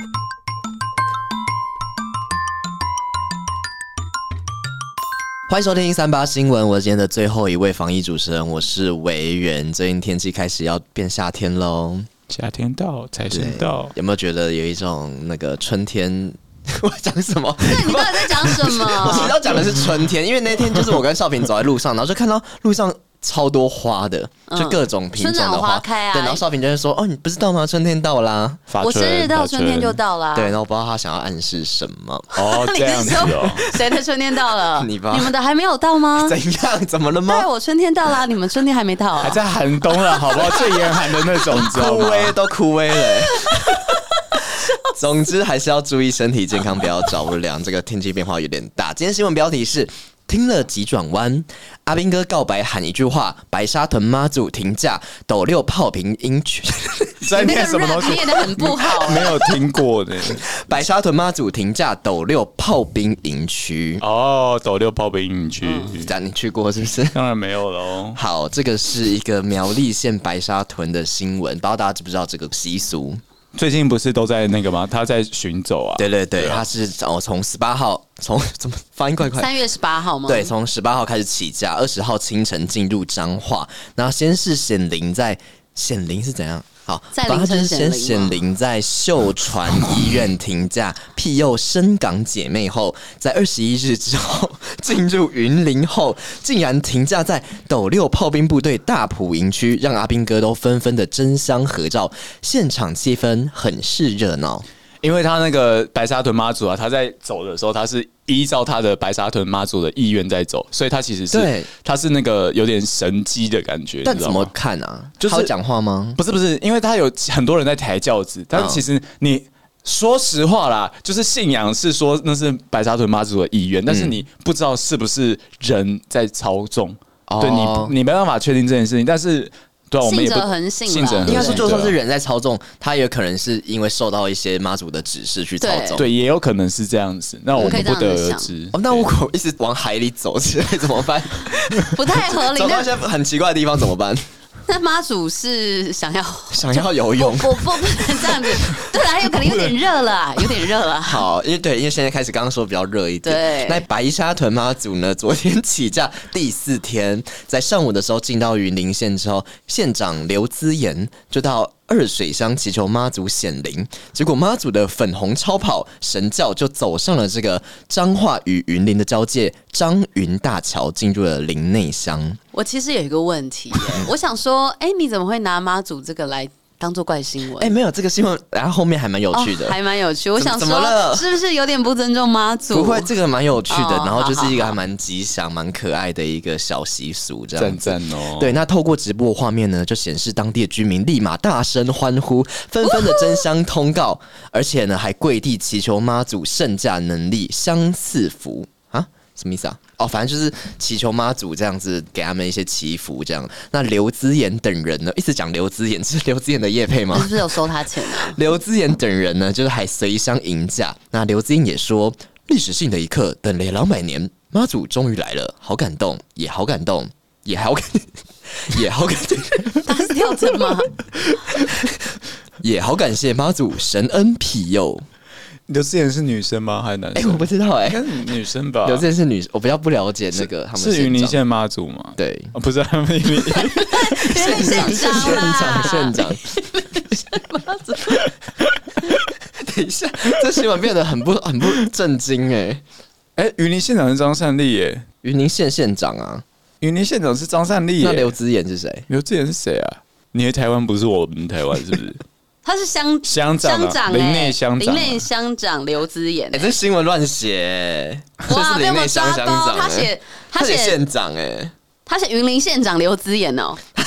欢迎收听三八新闻，我是今天的最后一位防疫主持人，我是维园。最近天气开始要变夏天喽， 夏天到，财神到， 有没有觉得有一种那个春天？我讲什么？ 对，你到底在讲什么？ 我其实要讲的是春天，因为那天就是我跟少平走在路上，然后就看到路上超多花的，就各种品种的花， 春暖花开啊。 对，然后少平就会说：“哦，你不知道吗？春天到啦！ 我生日到，春天就到啦。” 对，然后我不知道他想要暗示什么。 哦，这样子哦。 谁的春天到了？ 你吧？ 你们的还没有到吗？ 怎样？怎么了吗？ 对，我春天到啦，你们春天还没到啊？ 还在寒冬了，好不好？最严寒的那种，你知道吗？ 枯萎都枯萎了。总之还是要注意身体健康，不要着凉。这个天气变化有点大。今天新闻标题是听了急转弯，阿兵哥告白喊一句话，白沙屯妈祖停驾，斗六炮兵营区。 在念什么东西？ 念得很不好， 没有听过的。 白沙屯妈祖停驾，斗六炮兵营区。 哦，斗六炮兵营区， 这样你去过是不是？ 当然没有了哦。 好，这个是一个苗栗县白沙屯的新闻，不知道大家知不知道这个习俗？ 最近不是都在那个吗？他在巡走啊。 对对对，对啊、他是哦，从十八号，从怎么发音怪怪？ 三月十八号吗？ 对，从十八号开始起驾，二十号清晨进入彰化，然后先是显灵在显灵是怎样？好， 在凌晨先显灵在秀传医院停驾，庇佑深港姐妹后，在二十一日之后进入云林后，竟然停驾在斗六炮兵部队大埔营区，让阿兵哥都纷纷的争相合照，现场气氛很是热闹。 因为他那个白沙屯妈祖啊，他在走的时候，他是依照他的白沙屯妈祖的意愿在走，所以他其实是对， 他是那个有点神机的感觉。 但怎么看啊？就是他会讲话吗？ 不是不是，因为他有很多人在抬轿子，但其实你说实话啦，就是信仰是说那是白沙屯妈祖的意愿，但是你不知道是不是人在操纵，嗯、对你你没办法确定这件事情，但是。对、啊，我们也不信者恒信， 信者恒信。 应该说，就算是人在操纵，他也可能是因为受到一些妈祖的指示去操纵。 对，也有可能是这样子。那我们不得而知。 哦，那如果一直往海里走之类怎么办？ 不太合理。 走到一些很奇怪的地方怎么办？ 那妈祖是想要想要游泳， 我不不能这样子。对啦，有可能有点热了啊，有点热了。 好，因为对，因为现在开始刚刚说比较热一点。 对， 那白沙屯妈祖呢，昨天起驾第四天，在上午的时候进到云林县之后，县长刘资言就到二水乡祈求妈祖显灵，结果妈祖的粉红超跑神轿就走上了这个彰化与云林的交界彰云大桥，进入了林内乡。 我其实有一个问题，我想说，哎、欸，你怎么会拿妈祖这个来当做怪新闻？ 哎、欸，没有这个新闻，然后后面还蛮有趣的， 哦、还蛮有趣。我想说，是不是有点不尊重妈祖？ 不会，这个蛮有趣的， 哦、 然后就是一个还蛮吉祥、蛮可爱的一个小习俗，这样子。 赞赞哦。 对，那透过直播画面呢，就显示当地的居民立马大声欢呼，纷纷的争相通告，而且呢还跪地祈求妈祖圣驾能力相赐福啊。什么意思啊？哦，反正就是祈求妈祖这样子给他们一些祈福，这样。那刘资言等人呢，一直讲刘资言，是刘资言的业配吗？ 是不是有收他钱啊？ 刘资言等人呢，就是还随乡迎驾。那刘资言也说，历史性的一刻，等了两百年，妈祖终于来了，好感动，也好感动，也好感，也好感动。 他是跳针吗？ 也好感谢妈祖神恩庇佑。 刘资言是女生吗？还是男生？ 哎、欸，我不知道哎、欸， 应该是女生吧。 刘资言是女，我比较不了解那个他们是云林县妈祖吗？ 对， 哦、不是他们云林县长，县长，县长。 妈祖。 等一下，这新闻变得很不很不正经哎、欸。 哎、欸，云林县长是张善立耶， 云林县县长啊， 云林县长是张善立耶。 那刘资言是谁？ 刘资言是谁啊？你的台湾不是我们台湾是不是？ 他是乡乡长、啊， 长、欸， 林内乡长、啊， 林内乡长刘资言、欸。 哎、欸，这新闻乱写， 哇， 被我抓包。 他写他写县长哎、欸， 他写云林县长刘资言哦。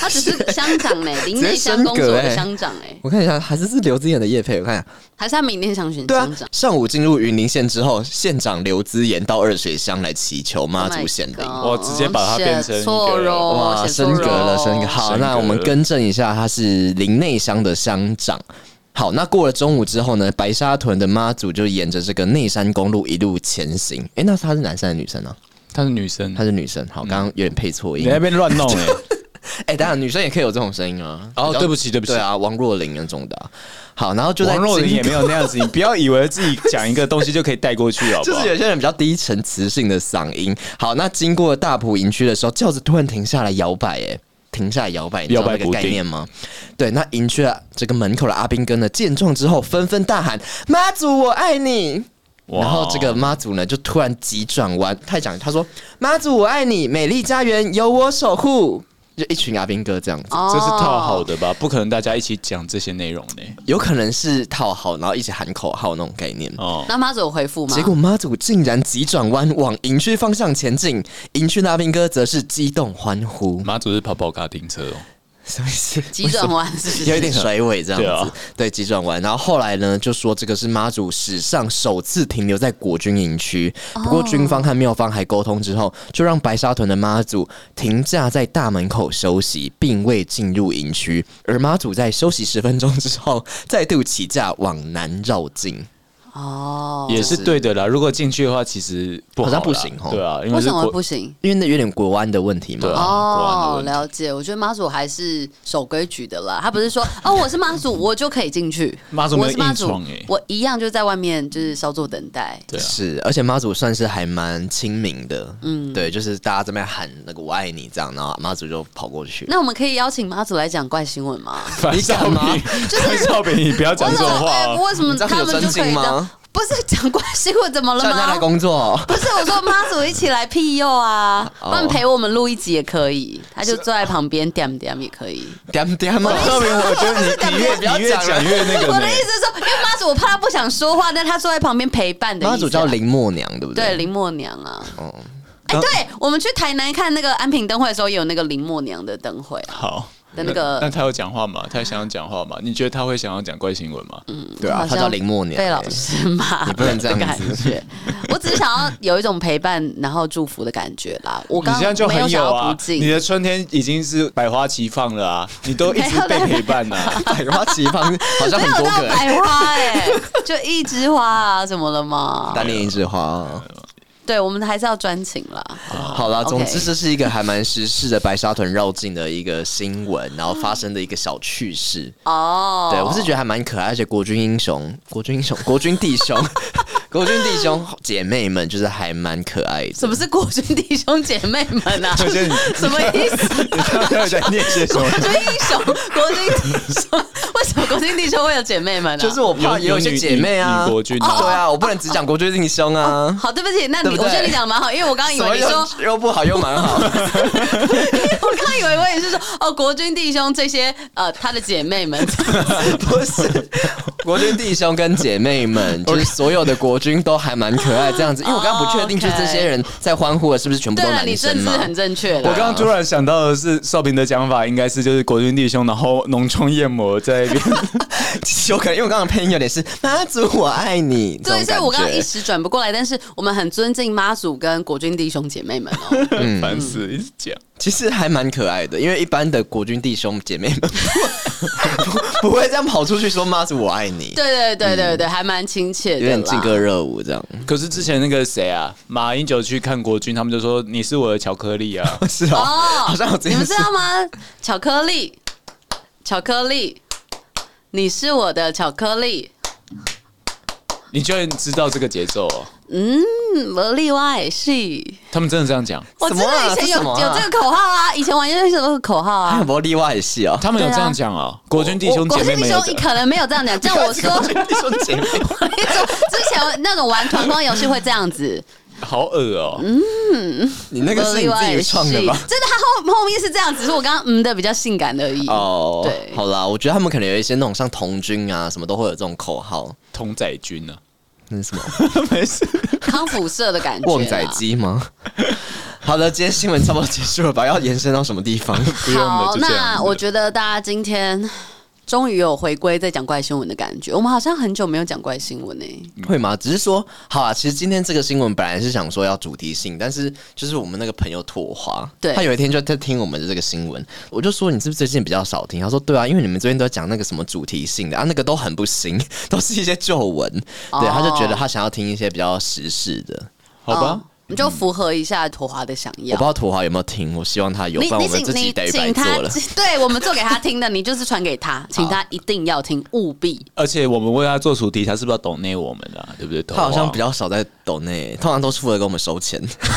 他只是乡长呢，林内乡公所的乡长哎。 我看一下，还是是刘资妍的业配，我看一下， 还是他明天想选乡长。 啊、上午进入云林县之后，县长刘资妍到二水乡来祈求妈祖显灵， 我、oh、直接把它变成一个哇升格了，升格。好，那我们更正一下，他是林内乡的乡长。好，那过了中午之后呢，白沙屯的妈祖就沿着这个内山公路一路前行。哎、欸，那她是男生还是女生呢？ 她是女生， 她是女生。好，刚刚有点配错音， 你那边乱弄哎、欸。 哎、欸，当然女生也可以有这种声音啊。 哦，对不起，对不起。 对啊，王若琳那种的、啊。好，然后就在王若琳也没有那样子，你不要以为自己讲一个东西就可以带过去，好不好？ 就是有些人比较低沉磁性的嗓音。好，那经过大埔营区的时候，轿子突然停下来摇摆，哎。停下来摇摆，你知道那个概念吗？对，那营区的这个门口的阿兵哥呢，见状之后纷纷大喊：“妈祖，我爱你！”然后这个妈祖呢，就突然急转弯，他讲他说：“妈祖，我爱你，美丽家园由我守护。”就一群阿兵哥这样子， 哦、 这是套好的吧？不可能大家一起讲这些内容呢。 有可能是套好，然后一起喊口号那种概念。 哦，那妈祖有回复吗？ 结果妈祖竟然急转弯往营区方向前进，营区的阿兵哥则是激动欢呼。 妈祖是跑跑卡丁车哦。 什么意思？ 急转弯是不是有一点甩尾这样子？ 对啊， 对，急转弯。然后后来呢，就说这个是妈祖史上首次停留在国军营区。不过军方和庙方还沟通之后，就让白沙屯的妈祖停驾在大门口休息，并未进入营区。而妈祖在休息十分钟之后，再度起驾往南绕境。 哦， 也是对的啦。如果进去的话，其实不好， 好像不行哦。 对啊，因为为什么不行？ 因为那有点国安的问题嘛。 对啊， 哦，了解。我觉得妈祖还是守规矩的啦。他不是说哦，我是妈祖，我就可以进去。 妈祖没有硬闯哎， 我一样就在外面就是稍作等待。 对、啊，是，而且妈祖算是还蛮亲民的。嗯，对，就是大家这边喊那个我爱你这样，然后妈祖就跑过去。 那我们可以邀请妈祖来讲怪新闻吗？ 你敢吗？就是少平，你不要讲这种话、 欸。为什么他们就可以这样？不是讲怪新闻怎么了吗？ 叫他来工作。 不是，我说妈祖一起来庇佑啊，他们陪我们录一集也可以，他就坐在旁边点点也可以。 点点吗？ 少平，我觉得你你越你越讲越那个。 我的意思是说，因为妈祖我怕他不想说话，但他坐在旁边陪伴的意思。 妈祖叫林默娘，对不对？ 对，林默娘啊。哦。哎，对，我们去台南看那个安平灯会的时候，也有那个林默娘的灯会啊。 好。 的那个， 那他有讲话吗？他想要讲话吗？你觉得他会想要讲怪新闻吗？ 嗯， 对啊，他叫林默娘， 被老师骂， 你不能这样感觉。我只是想要有一种陪伴，然后祝福的感觉啦。我刚刚没有想要不敬，你的春天已经是百花齐放了啊，你都一直被陪伴呐、啊。 百花齐放好像很多个、 欸，百花哎、欸，就一枝花啊，怎么了吗？ 单恋一枝花、啊。 对，我们还是要专情啦。 好啦，总之这是一个还蛮时事的白沙屯绕境的一个新闻，然后发生的一个小趣事。哦，对我是觉得还蛮可爱，而且国军英雄、国军英雄、国军弟兄、国军弟兄姐妹们就是还蛮可爱的。 什么是国军弟兄姐妹们啊？什么意思？ 你刚刚在念些什么？ 国军英雄、国军弟兄，为什么国军弟兄会有姐妹们呢、啊？ 就是我怕也有一些姐妹啊， 国军、啊、 对啊，我不能只讲国军弟兄啊、 哦。好，对不起，那你。我觉得你讲的蛮好，因为我刚刚以为你说又不好又蛮好，因为我刚刚以为我也是说哦，国军弟兄这些呃他的姐妹们， 不是国军弟兄跟姐妹们，就是所有的国军都还蛮可爱这样子。因为我刚刚不确定，就是这些人在欢呼的是不是全部都男生嘛？ 你政治很正确的。 我刚刚突然想到的是，少平的讲法应该是就是国军弟兄，然后浓妆艳抹在那边， 有可能因为我刚刚配音有点是妈祖我爱你， 对，所以我刚刚一时转不过来，但是我们很尊敬妈祖跟国军弟兄姐妹们哦， 嗯，烦死，一直讲， 其实还蛮可爱的，因为一般的国军弟兄姐妹们不, 不会这样跑出去说妈祖我爱你， 对对对对对，嗯、还蛮亲切的， 有点劲歌热舞这样。 可是之前那个谁啊，马英九去看国军，他们就说你是我的巧克力啊， 是啊、哦，好像有这件事， 你们知道吗？巧克力，巧克力，你是我的巧克力。 你居然知道这个节奏哦？ 嗯，我例外是。 他们真的这样讲？ 我知道以前有、啊、有这个口号啊，以前玩游戏有个口号啊。 还有没有例外系啊？ 他们有这样讲啊？国军弟兄姐妹们有， 国军弟兄可能没有这样讲。像我说， 国军弟兄姐妹， 我一说之前那种玩团光游戏会这样子。 好恶哦、喔！ 嗯， 你那个是你自己创的吧？ 真的，他后后面是这样，只是我刚刚嗯的比较性感而已。哦，对， 好啦，我觉得他们可能有一些那种像童军啊，什么都会有这种口号。 童仔军啊， 那是什么？ 没事， 康复社的感觉。 旺仔鸡吗？ 好的，今天新闻差不多结束了吧？要延伸到什么地方？ 不用了， 好， 就这样子那我觉得大家今天终于有回归在讲怪新闻的感觉。我们好像很久没有讲怪新闻呢、欸， 会吗？只是说，好啊。其实今天这个新闻本来是想说要主题性，但是就是我们那个朋友拓华， 对他有一天就在听我们的这个新闻，我就说你是不是最近比较少听？他说对啊，因为你们最近都在讲那个什么主题性的啊，那个都很不行，都是一些旧闻。 哦对，他就觉得他想要听一些比较时事的。 好吧。 哦你就符合一下拓华的想要。 我不知道拓华有没有听，我希望他有，不然我们自己得白做了。 对，我们做给他听的，你就是传给他，请他一定要听，务必。 而且我们为他做主题，他是不是要抖内我们啊？对不对？ 他好像比较少在抖内，通常都是负责给我们收钱。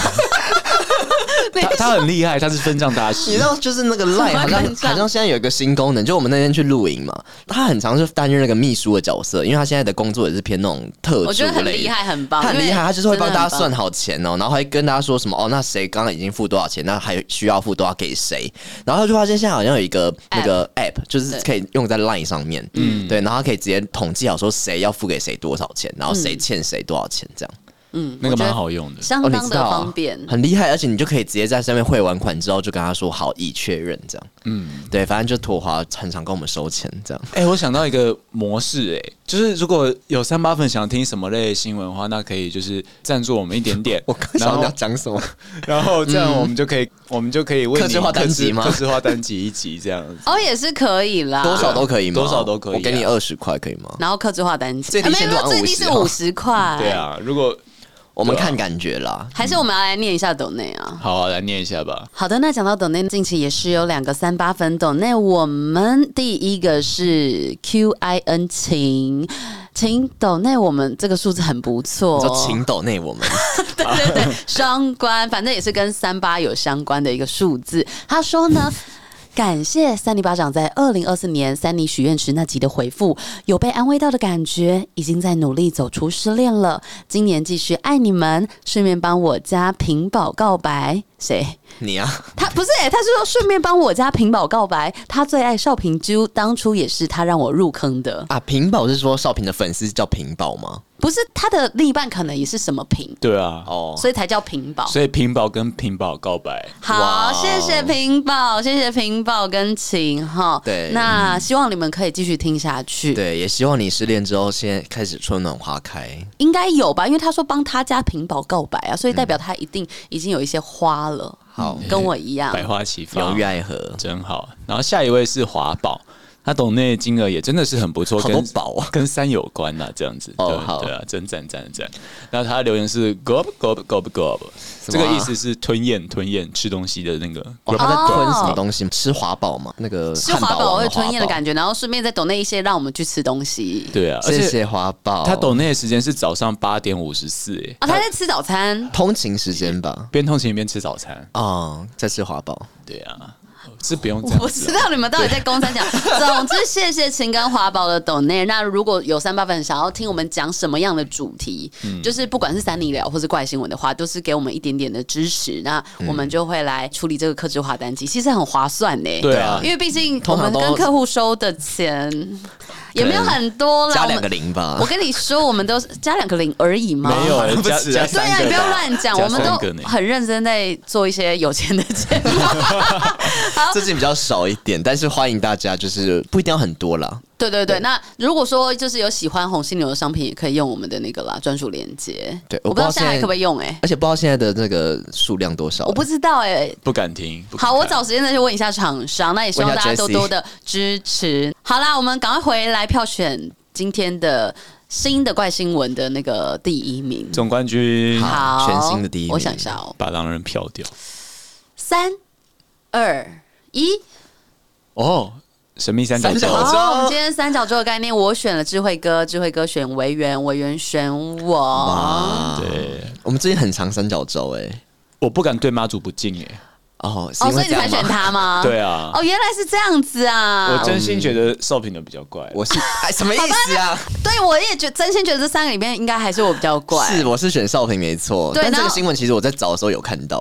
他他很厉害，他是分账大师。 你知道，就是那个 Line 好像好像现在有一个新功能，就我们那天去露营嘛，他很常是担任那个秘书的角色，因为他现在的工作也是偏那种特殊类， 我觉得很厉害，很棒， 他很厉害，他就是会帮大家算好钱哦，然后还跟大家说什么哦，那谁刚刚已经付多少钱，那还需要付多少给谁，然后他就发现现在好像有一个那个 app， 就是可以用在 Line 上面，嗯，对，然后他可以直接统计好说谁要付给谁多少钱，然后谁欠谁多少钱这样。 嗯， 那个蛮好用的， 相当的方便、 哦啊，很厉害，而且你就可以直接在上面汇完款之后就跟他说好已确认这样。嗯，对，反正就拓华很常跟我们收钱这样。 哎、欸，我想到一个模式、欸，哎，就是如果有三八粉想听什么类的新闻的话，那可以就是赞助我们一点点。 我刚想你要讲什么， 然后这样我们就可以，嗯、我们就可以为你客制化单集吗？ 客制化单集一集这样子。 哦，也是可以啦， 多少都可以吗？ 多少都可以、啊。 我给你二十块可以吗？ 然后客制化单集， 最低限度最低是五十块。 对啊，如果。 我们看感觉啦， 还是我们要来念一下抖内啊？ 好啊，来念一下吧。 好的，那讲到抖内，近期也是有两个三八粉抖内，我们第一个是 Q I N 晴，晴抖内我们这个数字很不错， 就晴抖内我们， 对对对，双关，反正也是跟三八有相关的一个数字。他说呢。感谢三尼巴掌在二零二四年三尼许愿池那集的回复，有被安慰到的感觉，已经在努力走出失恋了。今年继续爱你们，顺便帮我家屏保告白。谁？ 你啊？ 他不是哎、欸，他是说顺便帮我家屏保告白。他最爱少平啾，当初也是他让我入坑的啊。屏保是说少平的粉丝叫屏保吗？ 不是，他的另一半可能也是什么屏？ 对啊， 哦， 所以才叫屏保。 所以屏保跟屏保告白。 好，谢谢屏保，谢谢屏保跟晴哈。 对， 那希望你们可以继续听下去。 对，也希望你失恋之后，现在开始春暖花开。 应该有吧，因为他说帮他家屏保告白啊，所以代表他一定已经有一些花了。 好， 跟我一样， 百花齐放， 有遇爱河， 真好。然后下一位是华宝。他抖内金额也真的是很不错， 好多宝啊， 跟三有关呐、啊，这样子。 哦， 对好， 对啊，真赞赞赞。然后他的留言是 gob gob gob gob， 这个意思是吞咽吞咽吃东西的那个。 哦，他在吞什么东西？吃华宝嘛，那个吃华宝会吞咽的感觉，然后顺便再抖内一些让我们去吃东西。 对啊， 谢谢华宝。 他抖内的时间是早上八点五十四，哎， 啊，他在吃早餐， 通勤时间吧， 边通勤边吃早餐啊、哦，在吃华宝。 对啊。是不用这样子、啊， 我不知道你们到底在公三讲。总之，谢谢晴跟华宝的抖内。那如果有三八粉想要听我们讲什么样的主题，嗯、就是不管是三尼聊或是怪新闻的话，都是给我们一点点的支持。那我们就会来处理这个客制化单机，其实很划算呢。 对啊， 因为毕竟我们跟客户收的钱也没有很多啦， 加两个零吧。 我跟你说，我们都是加两个零而已嘛。 没有，加加对啊，你不要乱讲，我们都很认真在做一些有钱的节目。 最近比较少一点，但是欢迎大家，就是不一定要很多啦。 对对 对, 对，那如果说就是有喜欢红犀牛的商品，也可以用我们的那个啦专属链接。 对， 我不知道现在还可不可以用哎、欸， 而且不知道现在的那个数量多少， 我不知道哎、欸， 不敢听。 好，我找时间再去问一下厂商，那也希望大家多多的支持。好啦，我们赶快回来票选今天的新的怪新闻的那个第一名， 总冠军。 好， 全新的第一名。 我想一下哦， 把狼人票掉。 三二一， 哦。神秘三角洲， 好，我们今天三角洲的概念，我选了智慧哥，智慧哥选维园，维园选我。 对， 我们最近很常三角洲哎、欸， 我不敢对妈祖不敬哎、 欸。哦， 哦，所以你才选他吗？ 对啊。 哦，原来是这样子啊！ 我真心觉得少平的比较怪。 我是哎，什么意思啊？ 对，我也觉真心觉得这三个里面应该还是我比较怪。 是，我是选少平没错。但这个新闻其实我在找的时候有看到啦。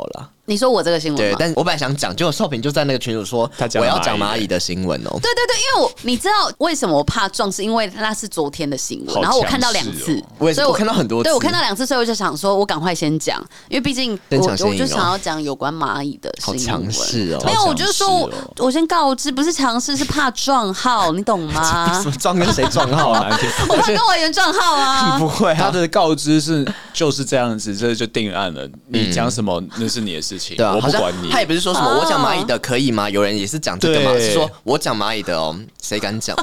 你说我这个新闻对， 吗？ 但我本来想讲，结果少平就在那个群组说我要讲蚂蚁的新闻哦。 对对对，因为我你知道为什么我怕撞，是因为那是昨天的新闻，然后我看到两次， 我也是， 所以我看到很多次， 对我看到两次，所以我就想说，我赶快先讲，因为毕竟我我就想要讲有关蚂蚁的新闻。 好强势哦！ 没有，我就说我我先告知，不是强势，是怕撞号，你懂吗？ 什么撞跟谁撞号啊？ 我怕跟委员撞号啊！ 不会啊， 他的告知是就是这样子，这就定案了。你讲什么那是你的事情，我不管你。 他也不是说什么我讲蚂蚁的可以吗？有人也是讲这个嘛，是说我讲蚂蚁的哦，谁敢讲？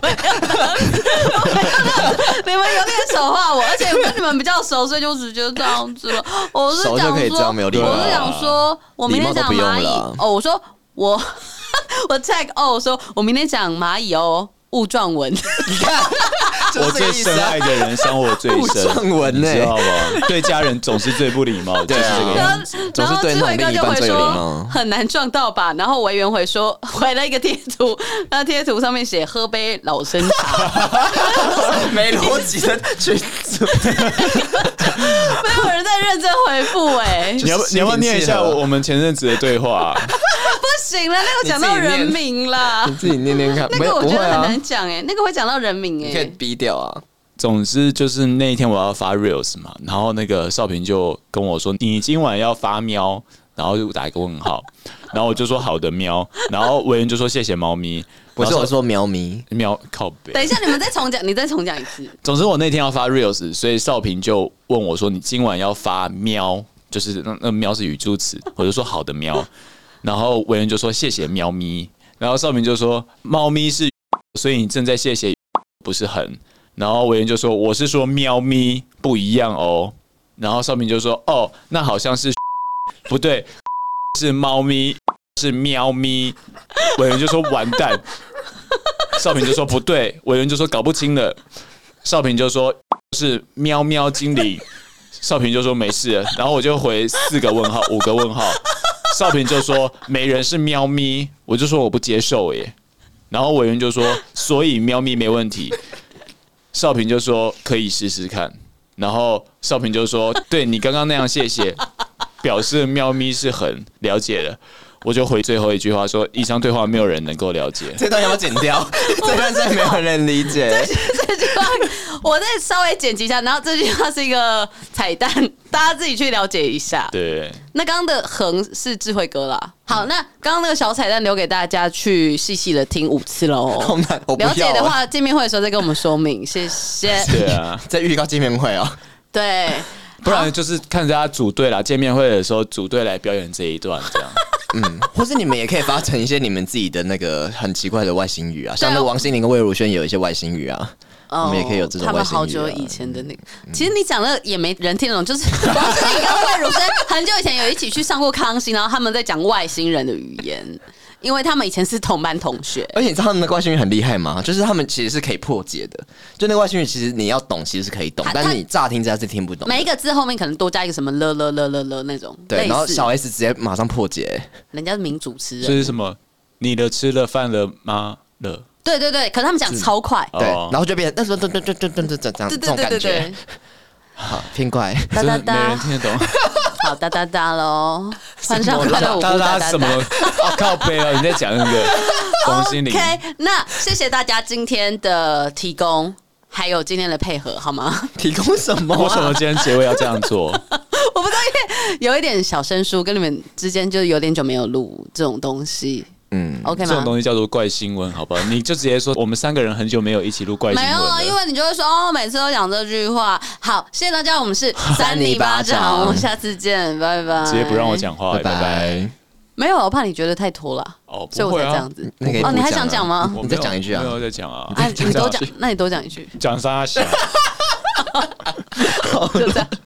你们有点丑化我，而且跟你们比较熟，所以就直接这样子了。我是讲说，我是讲说，我明天讲蚂蚁哦，我说我我 tag 哦，我说我明天讲蚂蚁哦。误撞文， 你看， 我最深爱的人伤我最深， 误撞文呢， 知道吗？对家人总是最不礼貌，就是这个样子。 总是对那另一半最有礼貌。 很难撞到吧？然后维园回说回了一个贴图，那贴图上面写喝杯老生茶， 没逻辑的群组， 没有人在认真回复哎。 你要你要不要念一下我们前阵子的对话？ 不行了，那个讲到人名啦， 你自己念念看。 那个我觉得很难讲哎、欸，那个会讲到人名哎、欸， 你可以逼掉啊。 总之就是那一天我要发 reels 嘛，然后那个少平就跟我说：“你今晚要发喵。”然后就打一个问号，然后我就说好的喵，然后委员就说谢谢猫咪， 不是我说喵咪喵靠北。 等一下你们再重讲，你再重讲一次。 总之我那天要发 reels， 所以少平就问我说：“你今晚要发喵？”就是那那喵是语助词，我就说好的喵，然后委员就说谢谢喵咪，然后少平就说猫咪是，所以你正在谢谢不是很，然后委员就说我是说喵咪不一样哦，然后少平就说哦那好像是不对，是猫咪是喵咪，委员就说完蛋，少平就说不对，委员就说搞不清了，少平就说是喵喵精灵。少平就说没事了，然后我就回四个问号，五个问号。少平就说没人是喵咪，我就说我不接受耶。然后委员就说所以喵咪没问题。少平就说可以试试看。然后少平就说对你刚刚那样谢谢，表示喵咪是很了解的。我就回最后一句话说：以上对话没有人能够了解。 这段要不要剪掉？这段真的没有人理解。 这, 这句话我再稍微剪辑一下，然后这句话是一个彩蛋，大家自己去了解一下。 对， 那刚刚的横是智慧哥啦。好，那刚刚那个小彩蛋留给大家去细细的听五次喽。 好难，我不要了解的话，见面会的时候再跟我们说明，谢谢。 对啊， 在预告见面会啊。 对， 不然就是看大家组队啦，见面会的时候组队来表演这一段这样。 嗯，或是你们也可以发成一些你们自己的那个很奇怪的外星语啊，像那王心凌跟魏如萱有一些外星语啊，哦、我们也可以有这种外星语、啊。 他们好久以前的那个，嗯、其实你讲的也没人听得懂，就是王心凌跟魏如萱很久以前有一起去上过康熙，然后他们在讲外星人的语言。因为他们以前是同班同学， 而且你知道他们的外星语很厉害吗？就是他们其实是可以破解的，就那个外星语其实你要懂，其实是可以懂，但是你乍听之下是听不懂。 每一个字后面可能多加一个什么了了了了了那种， 对，然后小 S 直接马上破解， 人家是名主持人， 这是什么？你的吃了饭了吗？了， 对对对，可是他们讲超快， 对，然后就变成那时候对对对对对对这样这种感觉，好偏怪， 哒哒哒， 没人听得懂。 好哒哒哒喽，穿上快乐舞步哒哒什么？哦，靠背哦，你在讲那个王心凌。 OK， 那谢谢大家今天的提供，还有今天的配合，好吗？ 提供什么、啊？ 为什么今天结尾要这样做？ 我不知道，因为有一点小生疏，跟你们之间就有点久没有录这种东西。嗯 ，OK 吗？ 这种东西叫做怪新闻，好不好？你就直接说我们三个人很久没有一起录怪新闻了。 没有啊，因为你就会说哦，每次都讲这句话。好，谢谢大家，我们是三尼巴掌，我们下次见，拜拜。 直接不让我讲话，拜拜。拜拜没有，我怕你觉得太拖了，哦，所以我才这样子。 啊、 哦，你还想讲吗？ 你再讲一句啊！ 没有再讲啊！ 啊，你多讲，那你多讲一句。 讲啥小？ 就这样。